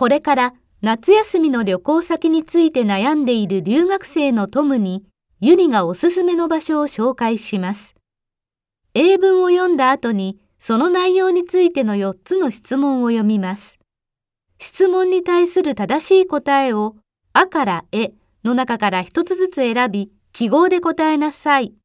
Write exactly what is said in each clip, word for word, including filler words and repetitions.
これから夏休みの旅行先について悩んでいる留学生のトムに、ユリがおすすめの場所を紹介します。英文を読んだ後に、その内容についてのよっつの質問を読みます。質問に対する正しい答えを、あからえの中から一つずつ選び、記号で答えなさい。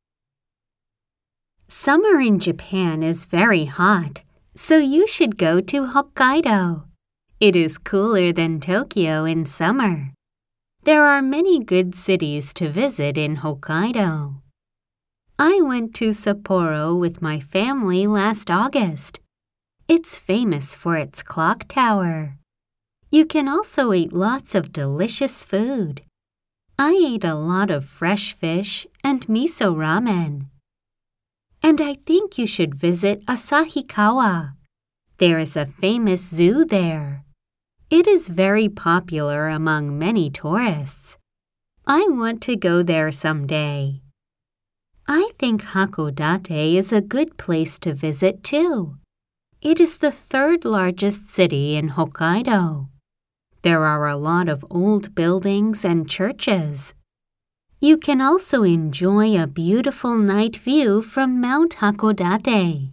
Summer in Japan is very hot, so you should go to Hokkaido. It is cooler than Tokyo in summer. There are many good cities to visit in Hokkaido. I went to Sapporo with my family last August. It's famous for its clock tower. You can also eat lots of delicious food. I ate a lot of fresh fish and miso ramen. And I think you should visit Asahikawa. There is a famous zoo there. It is very popular among many tourists. I want to go there someday. I think Hakodate is a good place to visit too. It is the third largest city in Hokkaido. There are a lot of old buildings and churches. You can also enjoy a beautiful night view from Mount Hakodate.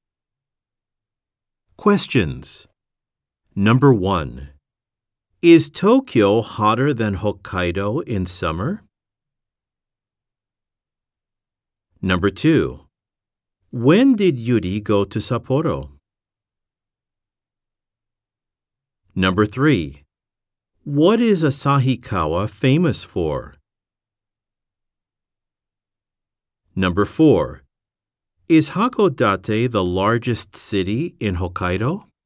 Questions. Number one. Is Tokyo hotter than Hokkaido in summer? Number two. When did Yuri go to Sapporo? Number three. What is Asahikawa famous for? Number four. Is Hakodate the largest city in Hokkaido?